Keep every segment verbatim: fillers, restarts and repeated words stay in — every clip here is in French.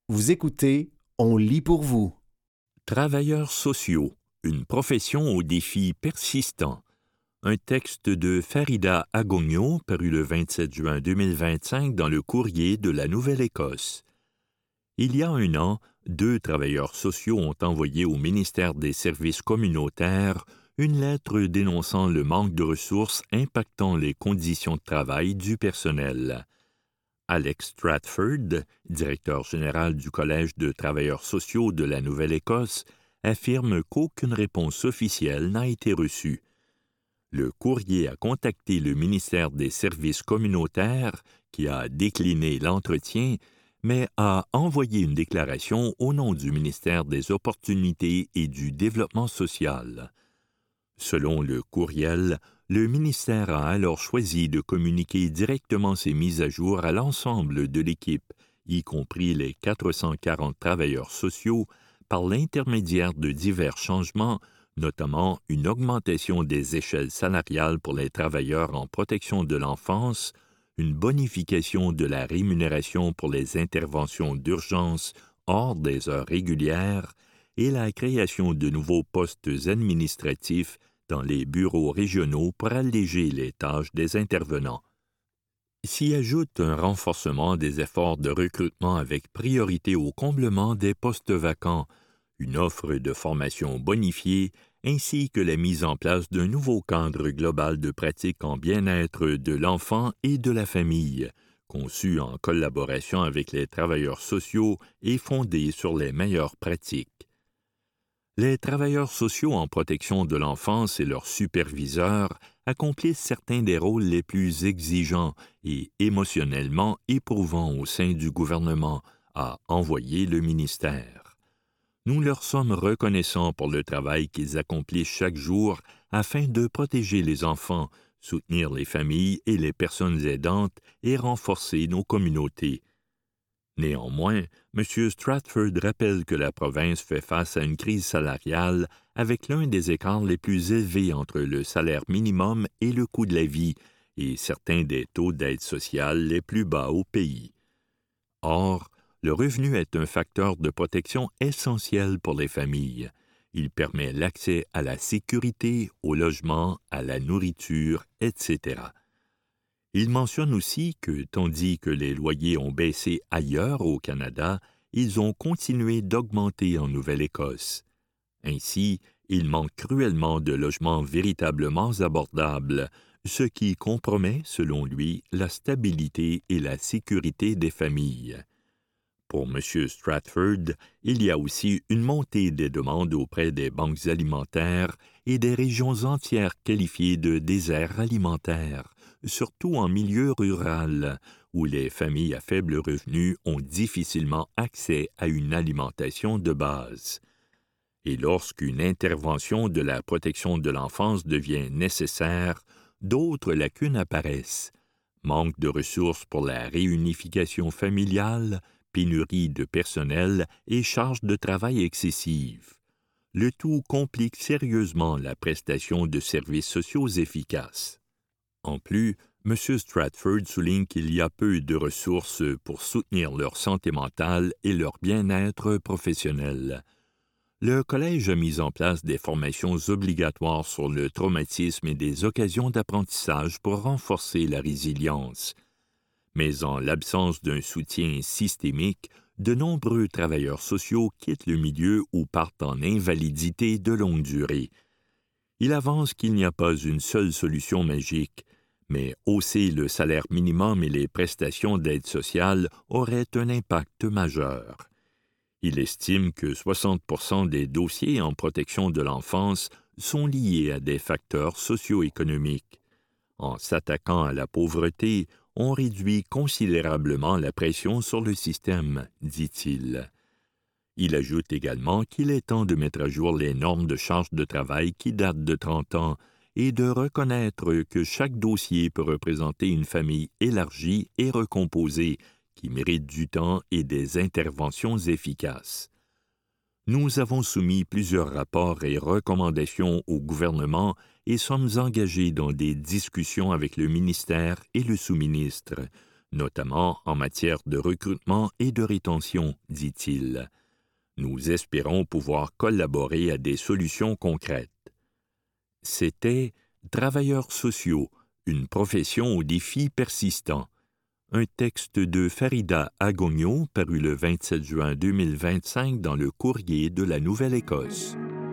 Vous écoutez, on lit pour vous. Travailleurs sociaux, une profession aux défis persistants. Un texte de Farida Agogno paru le vingt-sept juin deux mille vingt-cinq dans le Courrier de la Nouvelle-Écosse. Il y a un an, deux travailleurs sociaux ont envoyé au ministère des Services communautaires une lettre dénonçant le manque de ressources impactant les conditions de travail du personnel. Alex Stratford, directeur général du Collège de travailleurs sociaux de la Nouvelle-Écosse, affirme qu'aucune réponse officielle n'a été reçue. Le courrier a contacté le ministère des Services communautaires, qui a décliné l'entretien, mais a envoyé une déclaration au nom du ministère des Opportunités et du Développement social. Selon le courriel, le ministère a alors choisi de communiquer directement ces mises à jour à l'ensemble de l'équipe, y compris les quatre cent quarante travailleurs sociaux, par l'intermédiaire de divers changements, notamment une augmentation des échelles salariales pour les travailleurs en protection de l'enfance, une bonification de la rémunération pour les interventions d'urgence hors des heures régulières et la création de nouveaux postes administratifs dans les bureaux régionaux pour alléger les tâches des intervenants. S'y ajoute un renforcement des efforts de recrutement avec priorité au comblement des postes vacants, une offre de formation bonifiée, ainsi que la mise en place d'un nouveau cadre global de pratique en bien-être de l'enfant et de la famille, conçu en collaboration avec les travailleurs sociaux et fondé sur les meilleures pratiques. Les travailleurs sociaux en protection de l'enfance et leurs superviseurs accomplissent certains des rôles les plus exigeants et émotionnellement éprouvants au sein du gouvernement, a envoyé le ministère. Nous leur sommes reconnaissants pour le travail qu'ils accomplissent chaque jour afin de protéger les enfants, soutenir les familles et les personnes aidantes et renforcer nos communautés. Néanmoins, M. Stratford rappelle que la province fait face à une crise salariale avec l'un des écarts les plus élevés entre le salaire minimum et le coût de la vie et certains des taux d'aide sociale les plus bas au pays. Or, le revenu est un facteur de protection essentiel pour les familles. Il permet l'accès à la sécurité, au logement, à la nourriture, et cetera. Il mentionne aussi que, tandis que les loyers ont baissé ailleurs au Canada, ils ont continué d'augmenter en Nouvelle-Écosse. Ainsi, il manque cruellement de logements véritablement abordables, ce qui compromet, selon lui, la stabilité et la sécurité des familles. Pour M. Stratford, il y a aussi une montée des demandes auprès des banques alimentaires et des régions entières qualifiées de désert alimentaire, surtout en milieu rural, où les familles à faible revenu ont difficilement accès à une alimentation de base. Et lorsqu'une intervention de la protection de l'enfance devient nécessaire, d'autres lacunes apparaissent. Manque de ressources pour la réunification familiale, pénurie de personnel et charges de travail excessives. Le tout complique sérieusement la prestation de services sociaux efficaces. En plus, M. Stratford souligne qu'il y a peu de ressources pour soutenir leur santé mentale et leur bien-être professionnel. Le Collège a mis en place des formations obligatoires sur le traumatisme et des occasions d'apprentissage pour renforcer la résilience. Mais en l'absence d'un soutien systémique, de nombreux travailleurs sociaux quittent le milieu ou partent en invalidité de longue durée. Il avance qu'il n'y a pas une seule solution magique, mais hausser le salaire minimum et les prestations d'aide sociale aurait un impact majeur. Il estime que soixante pour cent des dossiers en protection de l'enfance sont liés à des facteurs socio-économiques. En s'attaquant à la pauvreté, on réduit considérablement la pression sur le système, dit-il. Il ajoute également qu'il est temps de mettre à jour les normes de charge de travail qui datent de trente ans et de reconnaître que chaque dossier peut représenter une famille élargie et recomposée qui mérite du temps et des interventions efficaces. Nous avons soumis plusieurs rapports et recommandations au gouvernement et sommes engagés dans des discussions avec le ministère et le sous-ministre, notamment en matière de recrutement et de rétention, dit-il. Nous espérons pouvoir collaborer à des solutions concrètes. C'était Travailleurs sociaux, une profession aux défis persistants. Un texte de Farida Agogno paru le vingt-sept juin deux mille vingt-cinq dans le Courrier de la Nouvelle-Écosse.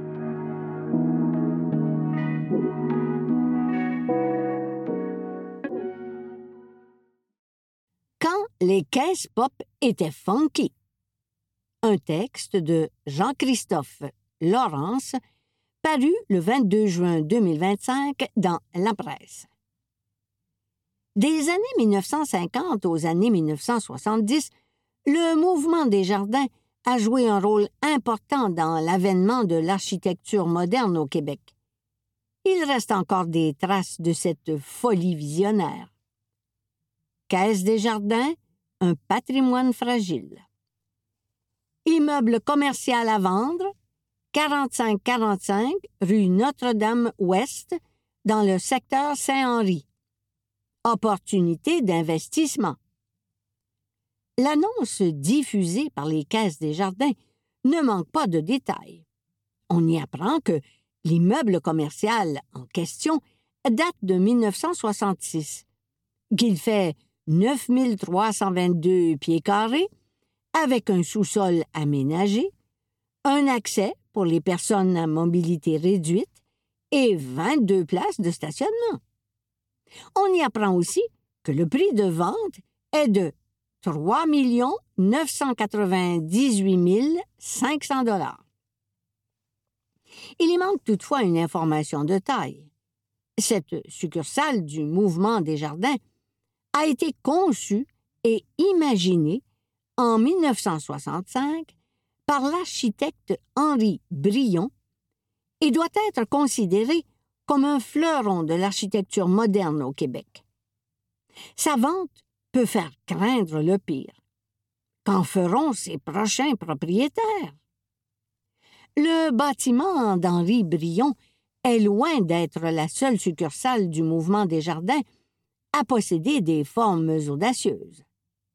Quand les caisses pop étaient funky. Un texte de Jean-Christophe Laurence paru le vingt-deux juin deux mille vingt-cinq dans La Presse. Des années mille neuf cent cinquante aux années mille neuf cent soixante-dix, le mouvement Desjardins a joué un rôle important dans l'avènement de l'architecture moderne au Québec. Il reste encore des traces de cette folie visionnaire. Caisse Desjardins, un patrimoine fragile. Immeuble commercial à vendre, quarante-cinq quarante-cinq rue Notre-Dame-Ouest, dans le secteur Saint-Henri. Opportunité d'investissement. L'annonce diffusée par les Caisses Desjardins ne manque pas de détails. On y apprend que l'immeuble commercial en question date de mille neuf cent soixante-six, qu'il fait neuf mille trois cent vingt-deux pieds carrés, avec un sous-sol aménagé, un accès pour les personnes à mobilité réduite et vingt-deux places de stationnement. On y apprend aussi que le prix de vente est de trois millions neuf cent quatre-vingt-dix-huit mille cinq cents dollars. Il y manque toutefois une information de taille. Cette succursale du mouvement Desjardins a été conçue et imaginée en mille neuf cent soixante-cinq par l'architecte Henri Brion et doit être considérée comme un fleuron de l'architecture moderne au Québec. Sa vente peut faire craindre le pire. Qu'en feront ses prochains propriétaires? Le bâtiment d'Henri Brion est loin d'être la seule succursale du mouvement Desjardins à posséder des formes audacieuses.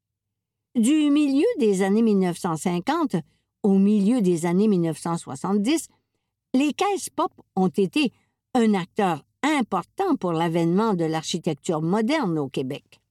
Du milieu des années mille neuf cent cinquante au milieu des années mille neuf cent soixante-dix, les caisses pop ont été un acteur important pour l'avènement de l'architecture moderne au Québec.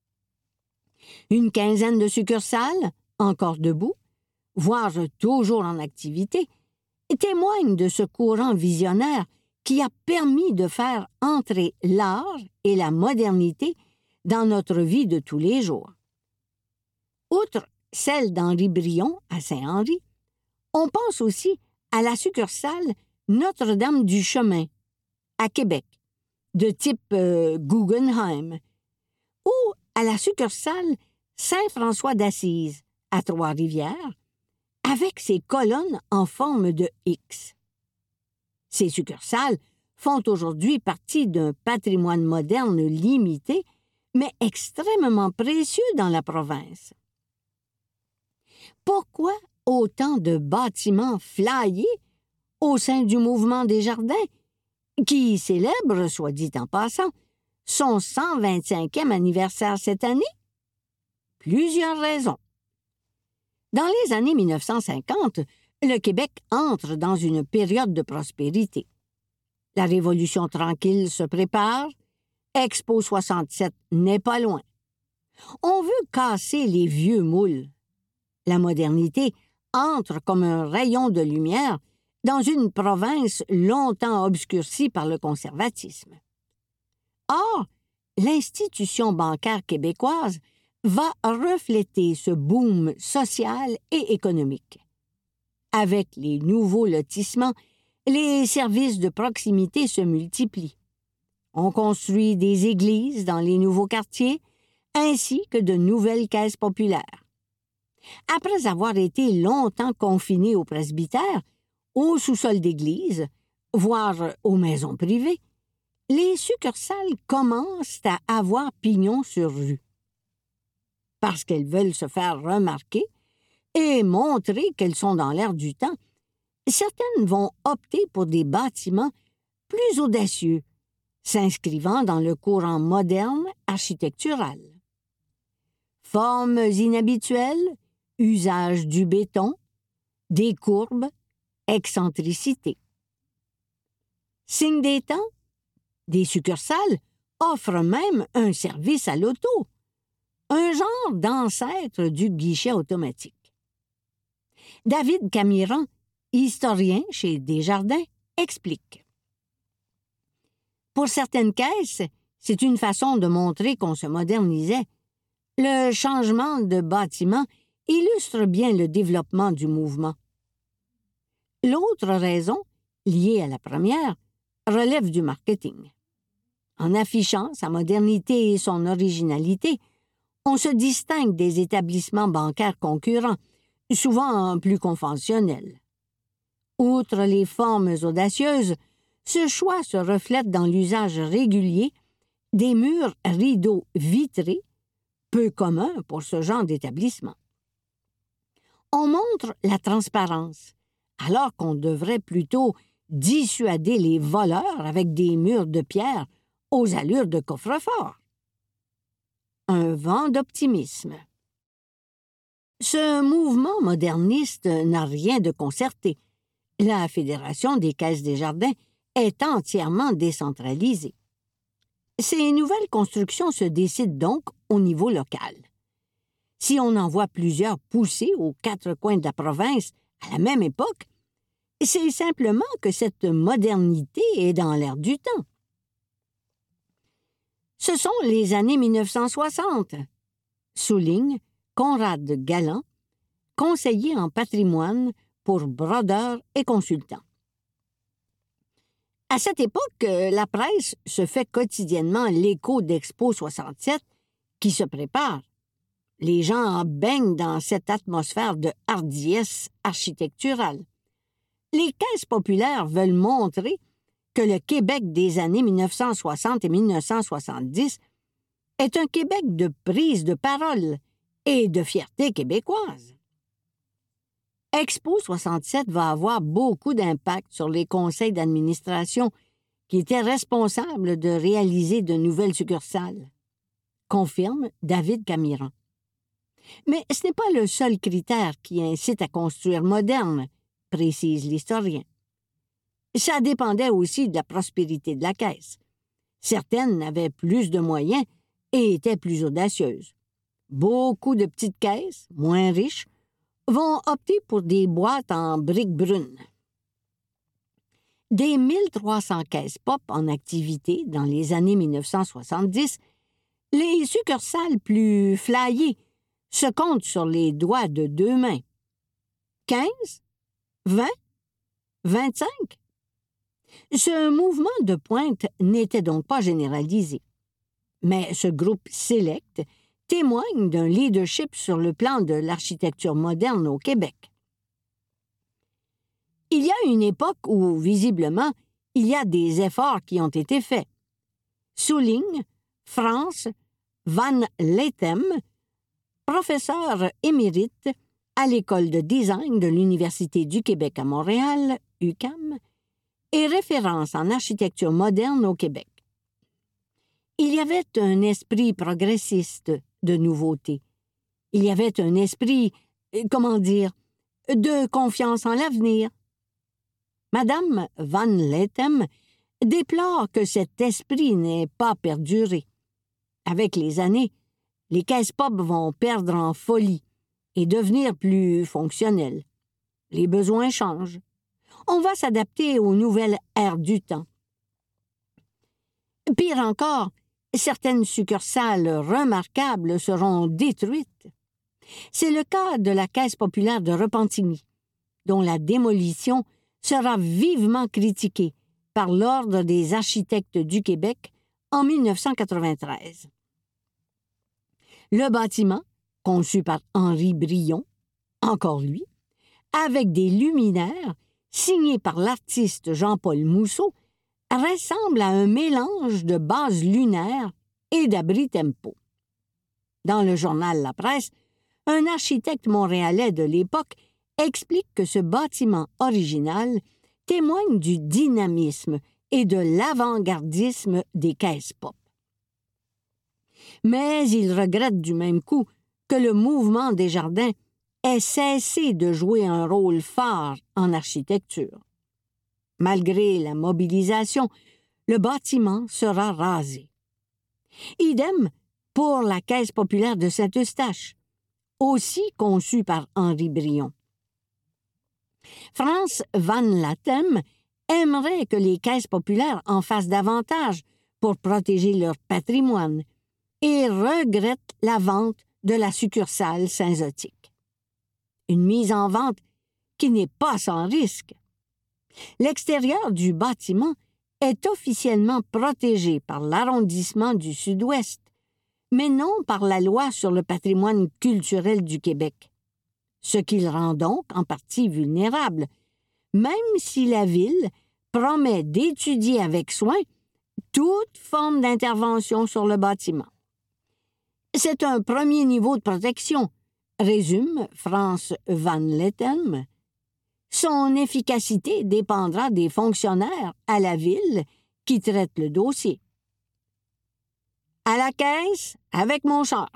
Une quinzaine de succursales, encore debout, voire toujours en activité, témoignent de ce courant visionnaire qui a permis de faire entrer l'art et la modernité dans notre vie de tous les jours. Outre celle d'Henri Brion à Saint-Henri, on pense aussi à la succursale Notre-Dame-du-Chemin à Québec, de type euh, Guggenheim, ou à la succursale Saint-François d'Assise à Trois-Rivières, avec ses colonnes en forme de X. Ces succursales font aujourd'hui partie d'un patrimoine moderne limité, mais extrêmement précieux dans la province. Pourquoi autant de bâtiments flyés au sein du mouvement Desjardins, qui célèbre, soit dit en passant, son cent vingt-cinquième anniversaire cette année? Plusieurs raisons. Dans les années mille neuf cent cinquante, le Québec entre dans une période de prospérité. La Révolution tranquille se prépare, Expo soixante-sept n'est pas loin. On veut casser les vieux moules. La modernité entre comme un rayon de lumière dans une province longtemps obscurcie par le conservatisme. Or, l'institution bancaire québécoise va refléter ce boom social et économique. Avec les nouveaux lotissements, les services de proximité se multiplient. On construit des églises dans les nouveaux quartiers, ainsi que de nouvelles caisses populaires. Après avoir été longtemps confinés au presbytère, au sous-sol d'église, voire aux maisons privées, les succursales commencent à avoir pignon sur rue. Parce qu'elles veulent se faire remarquer et montrer qu'elles sont dans l'air du temps, certaines vont opter pour des bâtiments plus audacieux, s'inscrivant dans le courant moderne architectural. formes inhabituelles, usage du béton, des courbes, excentricité. Signe des temps, des succursales offrent même un service à l'auto, un genre d'ancêtre du guichet automatique. David Camiran, historien chez Desjardins, explique. Pour certaines caisses, c'est une façon de montrer qu'on se modernisait. Le changement de bâtiment illustre bien le développement du mouvement. L'autre raison, liée à la première, relève du marketing. En affichant sa modernité et son originalité, on se distingue des établissements bancaires concurrents, souvent plus conventionnels. Outre les formes audacieuses, ce choix se reflète dans l'usage régulier des murs rideaux vitrés, peu communs pour ce genre d'établissement. On montre la transparence, alors qu'on devrait plutôt dissuader les voleurs avec des murs de pierre aux allures de coffre-fort. Un vent d'optimisme. Ce mouvement moderniste n'a rien de concerté. La Fédération des caisses Desjardins est entièrement décentralisée. Ces nouvelles constructions se décident donc au niveau local. Si on en voit plusieurs poussées aux quatre coins de la province à la même époque, c'est simplement que cette modernité est dans l'air du temps. Ce sont les années mille neuf cent soixante, souligne Conrad Galland, conseiller en patrimoine pour Brodeur et Consultant. À cette époque, la presse se fait quotidiennement l'écho d'Expo soixante-sept qui se prépare. Les gens baignent dans cette atmosphère de hardiesse architecturale. Les caisses populaires veulent montrer que le Québec des années mille neuf cent soixante et mille neuf cent soixante-dix est un Québec de prise de parole et de fierté québécoise. Expo soixante-sept va avoir beaucoup d'impact sur les conseils d'administration qui étaient responsables de réaliser de nouvelles succursales, confirme David Camiran. Mais ce n'est pas le seul critère qui incite à construire moderne, précise l'historien. Ça dépendait aussi de la prospérité de la caisse. Certaines avaient plus de moyens et étaient plus audacieuses. Beaucoup de petites caisses, moins riches, vont opter pour des boîtes en briques brunes. Des mille trois cents caisses pop en activité dans les années mille neuf cent soixante-dix, les succursales plus flyées se comptent sur les doigts de deux mains. quinze? vingt? vingt-cinq? Ce mouvement de pointe n'était donc pas généralisé. Mais ce groupe sélect témoigne d'un leadership sur le plan de l'architecture moderne au Québec. Il y a une époque où, visiblement, il y a des efforts qui ont été faits. Souligne Frans van Lethem, professeur émérite à l'École de design de l'Université du Québec à Montréal, U Q A M, et référence en architecture moderne au Québec. Il y avait un esprit progressiste de nouveauté. Il y avait un esprit, comment dire, de confiance en l'avenir. Madame Van Lethem déplore que cet esprit n'ait pas perduré. Avec les années, les caisses pop vont perdre en folie et devenir plus fonctionnelles. Les besoins changent. On va s'adapter aux nouvelles ères du temps. Pire encore, certaines succursales remarquables seront détruites. C'est le cas de la Caisse populaire de Repentigny, dont la démolition sera vivement critiquée par l'Ordre des architectes du Québec en mille neuf cent quatre-vingt-treize. Le bâtiment, conçu par Henri Brion, encore lui, avec des luminaires signés par l'artiste Jean-Paul Mousseau, ressemble à un mélange de bases lunaires et d'abri tempo. Dans le journal La Presse, un architecte montréalais de l'époque explique que ce bâtiment original témoigne du dynamisme et de l'avant-gardisme des caisses pop. Mais il regrette du même coup que le mouvement Desjardins ait cessé de jouer un rôle phare en architecture. Malgré la mobilisation, le bâtiment sera rasé. Idem pour la Caisse populaire de Saint-Eustache, aussi conçue par Henri Brion. Frans van Latem aimerait que les caisses populaires en fassent davantage pour protéger leur patrimoine et regrette la vente de la succursale Saint-Zotique. Une mise en vente qui n'est pas sans risque. L'extérieur du bâtiment est officiellement protégé par l'arrondissement du Sud-Ouest, mais non par la loi sur le patrimoine culturel du Québec, ce qui le rend donc en partie vulnérable, même si la Ville promet d'étudier avec soin toute forme d'intervention sur le bâtiment. C'est un premier niveau de protection, résume Frans van Latem. Son efficacité dépendra des fonctionnaires à la Ville qui traitent le dossier. À la caisse, avec mon char.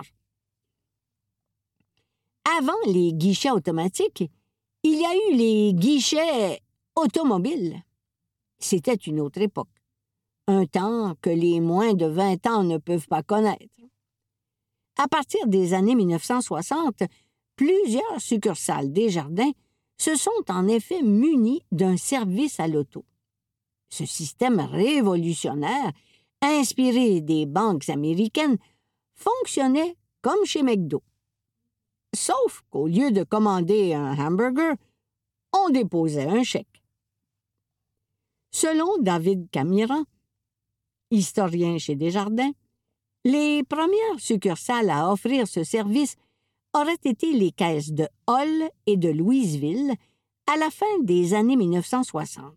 Avant les guichets automatiques, il y a eu les guichets automobiles. C'était une autre époque, un temps que les moins de vingt ans ne peuvent pas connaître. À partir des années mille neuf cent soixante, plusieurs succursales Desjardins se sont en effet munies d'un service à l'auto. Ce système révolutionnaire, inspiré des banques américaines, fonctionnait comme chez McDo. Sauf qu'au lieu de commander un hamburger, on déposait un chèque. Selon David Camiran, historien chez Desjardins, les premières succursales à offrir ce service auraient été les caisses de Hall et de Louisville à la fin des années mille neuf cent soixante.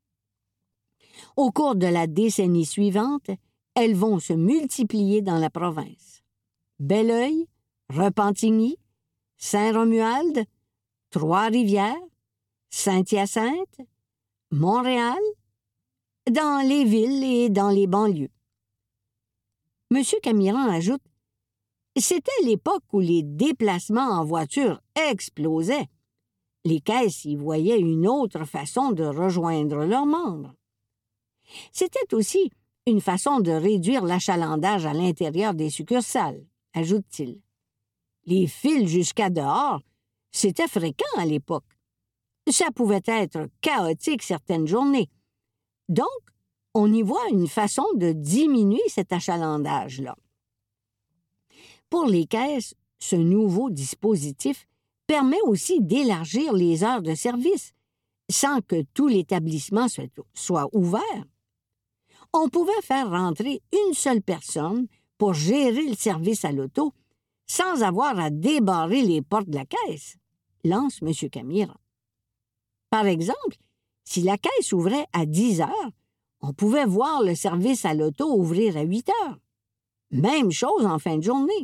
Au cours de la décennie suivante, elles vont se multiplier dans la province. Belleuil, Repentigny, Saint-Romuald, Trois-Rivières, Saint-Hyacinthe, Montréal, dans les villes et dans les banlieues. M. Camiran ajoute « C'était l'époque où les déplacements en voiture explosaient. Les caisses y voyaient une autre façon de rejoindre leurs membres. C'était aussi une façon de réduire l'achalandage à l'intérieur des succursales, ajoute-t-il. Les files jusqu'à dehors, c'était fréquent à l'époque. Ça pouvait être chaotique certaines journées. Donc, on y voit une façon de diminuer cet achalandage-là. Pour les caisses, ce nouveau dispositif permet aussi d'élargir les heures de service, sans que tout l'établissement soit, soit ouvert. On pouvait faire rentrer une seule personne pour gérer le service à l'auto sans avoir à débarrer les portes de la caisse, lance M. Camiran. Par exemple, si la caisse ouvrait à dix heures, on pouvait voir le service à l'auto ouvrir à huit heures. Même chose en fin de journée.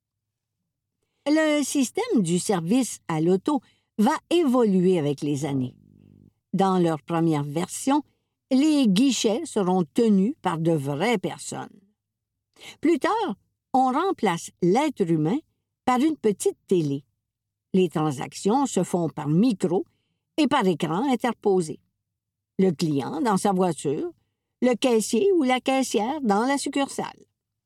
Le système du service à l'auto va évoluer avec les années. Dans leur première version, les guichets seront tenus par de vraies personnes. Plus tard, on remplace l'être humain par une petite télé. Les transactions se font par micro et par écran interposé. Le client dans sa voiture, le caissier ou la caissière dans la succursale.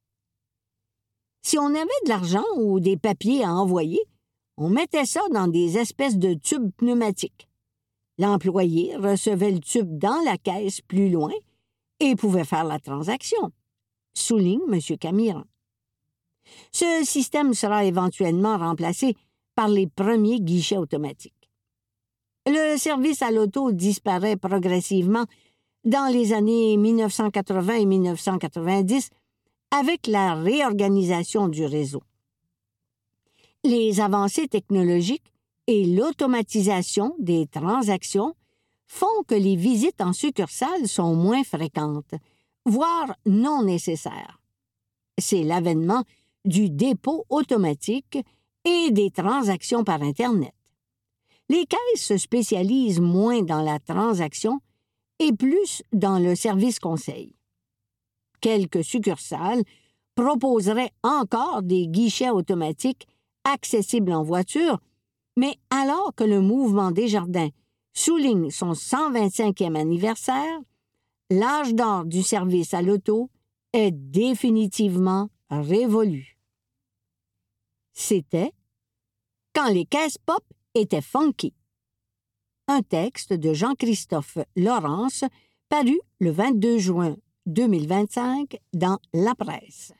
Si on avait de l'argent ou des papiers à envoyer, on mettait ça dans des espèces de tubes pneumatiques. L'employé recevait le tube dans la caisse plus loin et pouvait faire la transaction, souligne M. Camiran. Ce système sera éventuellement remplacé par les premiers guichets automatiques. Le service à l'auto disparaît progressivement dans les années mille neuf cent quatre-vingts et mille neuf cent quatre-vingt-dix avec la réorganisation du réseau. Les avancées technologiques et l'automatisation des transactions font que les visites en succursale sont moins fréquentes, voire non nécessaires. C'est l'avènement du dépôt automatique et des transactions par Internet. Les caisses se spécialisent moins dans la transaction et plus dans le service conseil. Quelques succursales proposeraient encore des guichets automatiques accessible en voiture, mais alors que le mouvement Desjardins souligne son cent vingt-cinquième anniversaire, l'âge d'or du service à l'auto est définitivement révolu. C'était « Quand les caisses pop étaient funky ». Un texte de Jean-Christophe Laurence, paru le vingt-deux juin deux mille vingt-cinq dans La Presse.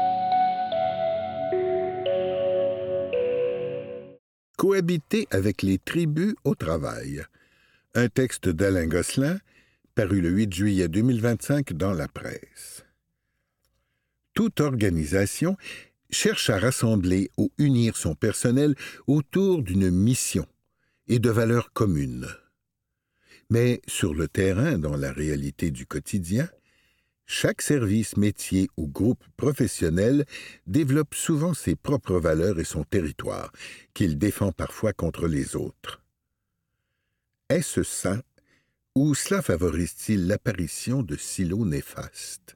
Cohabiter avec les tribus au travail. Un texte d'Alain Gosselin, paru le huit juillet deux mille vingt-cinq dans La Presse. Toute organisation cherche à rassembler ou unir son personnel autour d'une mission et de valeurs communes. Mais sur le terrain, dans la réalité du quotidien, chaque service, métier ou groupe professionnel développe souvent ses propres valeurs et son territoire, qu'il défend parfois contre les autres. Est-ce sain ou cela favorise-t-il l'apparition de silos néfastes?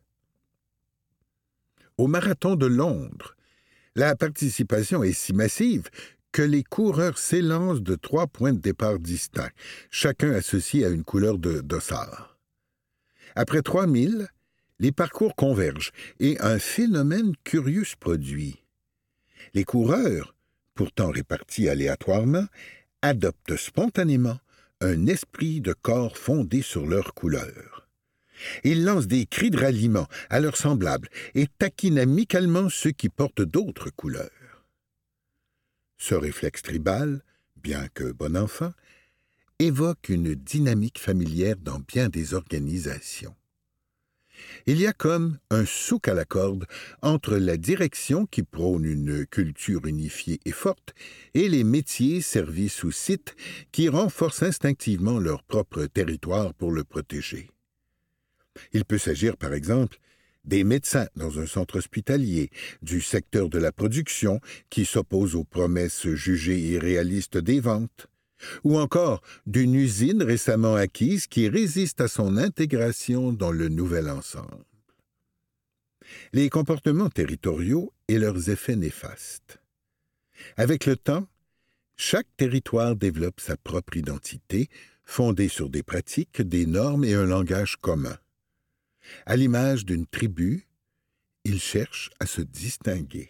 Au marathon de Londres, la participation est si massive que les coureurs s'élancent de trois points de départ distincts, chacun associé à une couleur de dossard. Après trois milles, les parcours convergent et un phénomène curieux se produit. Les coureurs, pourtant répartis aléatoirement, adoptent spontanément un esprit de corps fondé sur leur couleur. Ils lancent des cris de ralliement à leurs semblables et taquinent amicalement ceux qui portent d'autres couleurs. Ce réflexe tribal, bien que bon enfant, évoque une dynamique familière dans bien des organisations. Il y a comme un souk à la corde entre la direction qui prône une culture unifiée et forte et les métiers, services ou sites qui renforcent instinctivement leur propre territoire pour le protéger. Il peut s'agir, par exemple, des médecins dans un centre hospitalier, du secteur de la production qui s'oppose aux promesses jugées irréalistes des ventes, ou encore d'une usine récemment acquise qui résiste à son intégration dans le nouvel ensemble. Les comportements territoriaux et leurs effets néfastes. Avec le temps, chaque territoire développe sa propre identité, fondée sur des pratiques, des normes et un langage commun. À l'image d'une tribu, il cherche à se distinguer.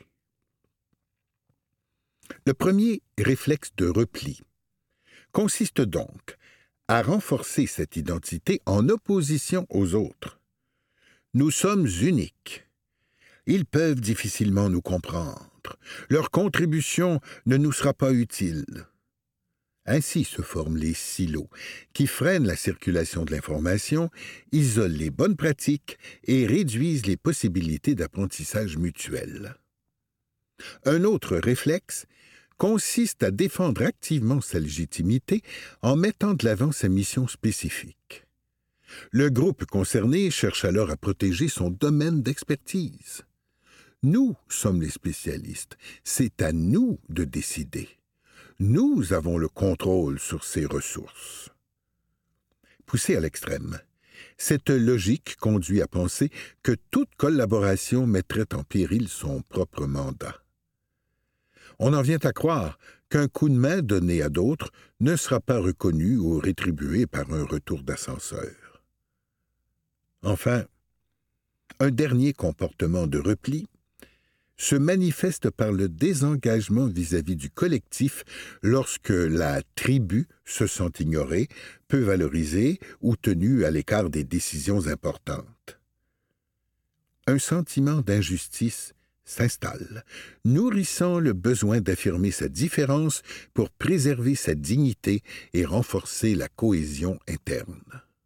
Le premier réflexe de repli consiste donc à renforcer cette identité en opposition aux autres. Nous sommes uniques. Ils peuvent difficilement nous comprendre. Leur contribution ne nous sera pas utile. Ainsi se forment les silos, qui freinent la circulation de l'information, isolent les bonnes pratiques et réduisent les possibilités d'apprentissage mutuel. Un autre réflexe consiste à défendre activement sa légitimité en mettant de l'avant sa mission spécifique. Le groupe concerné cherche alors à protéger son domaine d'expertise. Nous sommes les spécialistes, c'est à nous de décider. Nous avons le contrôle sur ces ressources. Poussée à l'extrême, cette logique conduit à penser que toute collaboration mettrait en péril son propre mandat. On en vient à croire qu'un coup de main donné à d'autres ne sera pas reconnu ou rétribué par un retour d'ascenseur. Enfin, un dernier comportement de repli se manifeste par le désengagement vis-à-vis du collectif lorsque la tribu se sent ignorée, peu valorisée ou tenue à l'écart des décisions importantes. Un sentiment d'injustice s'installe, nourrissant le besoin d'affirmer sa différence pour préserver sa dignité et renforcer la cohésion interne.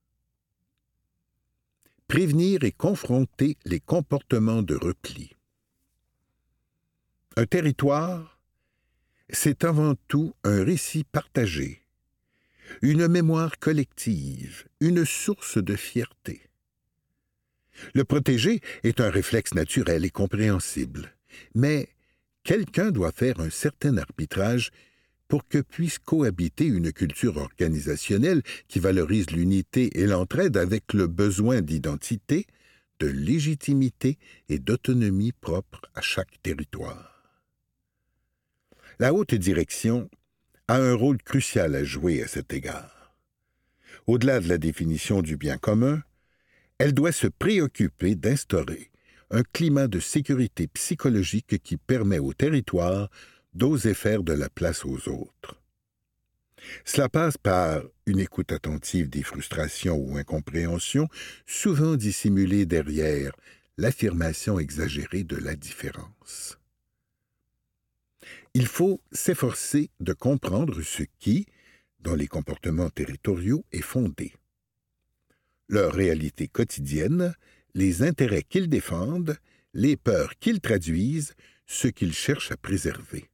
Prévenir et confronter les comportements de repli. Un territoire, c'est avant tout un récit partagé, une mémoire collective, une source de fierté. Le protéger est un réflexe naturel et compréhensible, mais quelqu'un doit faire un certain arbitrage pour que puisse cohabiter une culture organisationnelle qui valorise l'unité et l'entraide avec le besoin d'identité, de légitimité et d'autonomie propre à chaque territoire. La haute direction a un rôle crucial à jouer à cet égard. Au-delà de la définition du bien commun, elle doit se préoccuper d'instaurer un climat de sécurité psychologique qui permet au territoire d'oser faire de la place aux autres. Cela passe par une écoute attentive des frustrations ou incompréhensions, souvent dissimulées derrière l'affirmation exagérée de la différence. Il faut s'efforcer de comprendre ce qui, dans les comportements territoriaux, est fondé. Leur réalité quotidienne, les intérêts qu'ils défendent, les peurs qu'ils traduisent, ce qu'ils cherchent à préserver.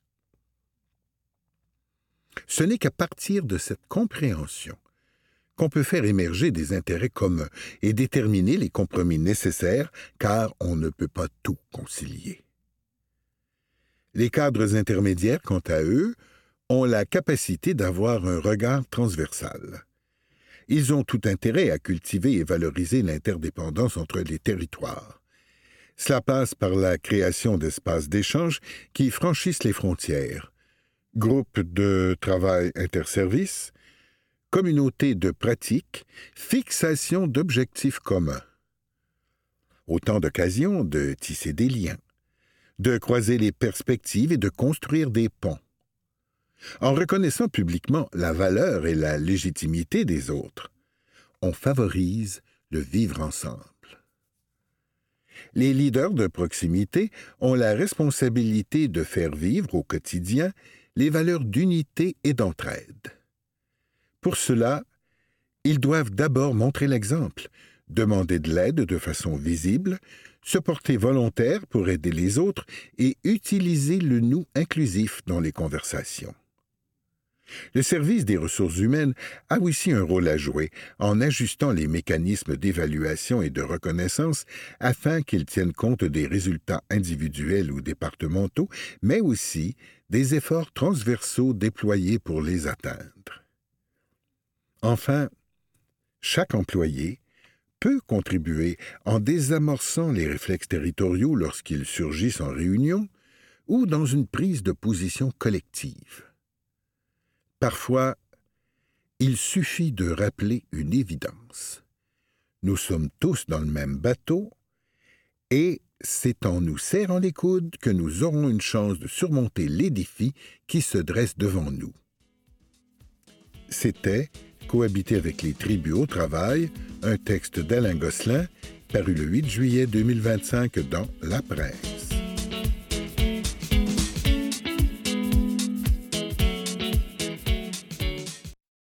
Ce n'est qu'à partir de cette compréhension qu'on peut faire émerger des intérêts communs et déterminer les compromis nécessaires, car on ne peut pas tout concilier. Les cadres intermédiaires, quant à eux, ont la capacité d'avoir un regard transversal. Ils ont tout intérêt à cultiver et valoriser l'interdépendance entre les territoires. Cela passe par la création d'espaces d'échange qui franchissent les frontières, groupes de travail interservices, communautés de pratiques, fixation d'objectifs communs. Autant d'occasions de tisser des liens, de croiser les perspectives et de construire des ponts. En reconnaissant publiquement la valeur et la légitimité des autres, on favorise le vivre ensemble. Les leaders de proximité ont la responsabilité de faire vivre au quotidien les valeurs d'unité et d'entraide. Pour cela, ils doivent d'abord montrer l'exemple, demander de l'aide de façon visible, se porter volontaire pour aider les autres et utiliser le nous inclusif dans les conversations. Le service des ressources humaines a aussi un rôle à jouer en ajustant les mécanismes d'évaluation et de reconnaissance afin qu'ils tiennent compte des résultats individuels ou départementaux, mais aussi des efforts transversaux déployés pour les atteindre. Enfin, chaque employé peut contribuer en désamorçant les réflexes territoriaux lorsqu'ils surgissent en réunion ou dans une prise de position collective. Parfois, il suffit de rappeler une évidence. Nous sommes tous dans le même bateau et c'est en nous serrant les coudes que nous aurons une chance de surmonter les défis qui se dressent devant nous. C'était « Cohabiter avec les tribus au travail », un texte d'Alain Gosselin, paru le huit juillet deux mille vingt-cinq dans La Presse.